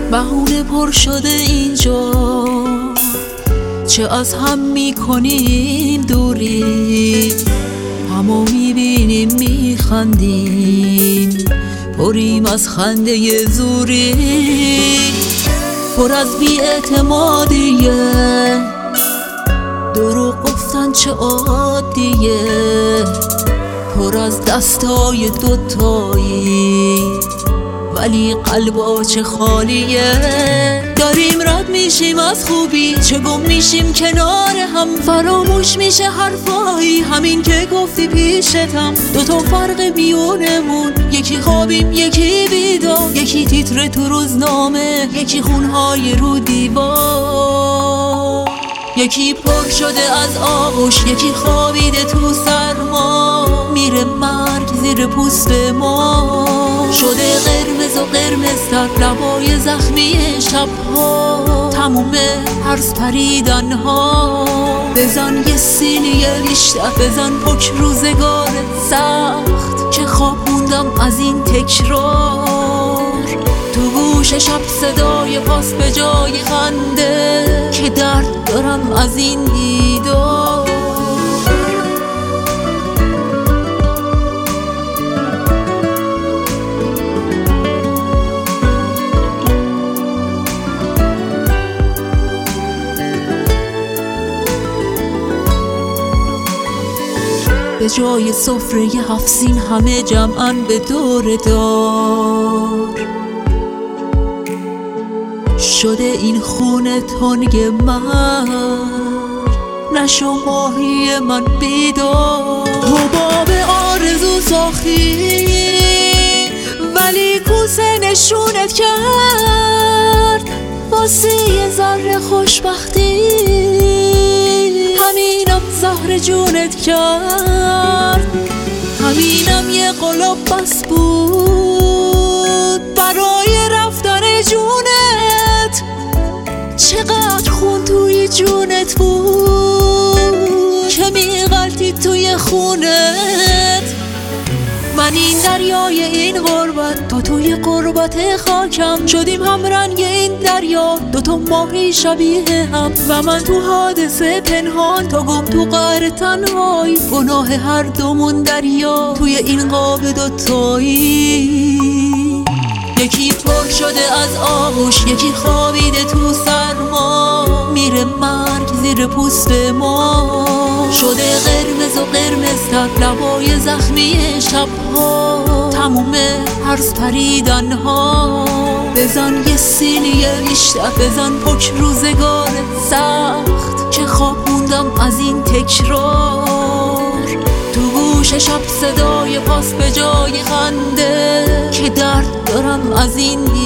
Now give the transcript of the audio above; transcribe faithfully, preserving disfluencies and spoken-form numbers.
بهونه پر شده اینجا، چه از هم میکنیم دوری، همو میبینیم میخندیم، پریم از خنده زوری، پر از بی‌اعتمادیه، دروغ گفتن چه عادیه، پر از دستای دوتایی ولی قلبا چه خالیه. داریم رد میشیم از خوبی، چه گم میشیم کنار هم، فراموش میشه حرفایی همین که گفتی پیشتم. دوتا فرق میونمون، یکی خوابیم یکی بیدار، یکی تیتر تو روزنامه، یکی خونهای رو دیوار، یکی پر شده از آغوش، یکی خوابیده تو سرما، میره مرگ زیر پوست ما، شده قرمز و قرمزتر لبای زخمی شبها، تموم هرز پریدن ها. بزن یه سینیه بیشتر، بزن پک روزگار سخت، که خوابوندم از این تکرار، تو گوش شب صدای پاس به جای خنده، که درد دارم از این دیدار. به جای سفره هفت سین همه جمعن به دور دار، شده این خونه تنگ من، نشو ماهی من بیدار. حباب آرزو ساختی ولی کوسه نشونت کرد، واسه یه ذره خوشبختی همینم زهر جونت کرد، همینم یه قلاب بس بود برای رفتن جونت. چقدر خون توی جونت بود که میغلطی توی خونت. من این دریای این غربت، تو توی غربت خاکم، شدیم هم رنگ این دریا، دوتا ماهی شبیه هم، و من تو حادثه پنهان، تا گم تو قعر تنهایی، گناه هر دومون دریا توی این قاب دوتایی. یکی پر شده از آغوش، یکی خوابیده تو سرما، میره مرگ زیر پوست ما، شده قرمز و قرمزتر لبای زخمی شبها، تموم هرز پریدن ها. بزن یه سینیه بیشتر، بزن پک روزگار سخت، که خوابوندم از این تکرار، تو گوش شب صدای پاس به جای خنده، که درد دارم از این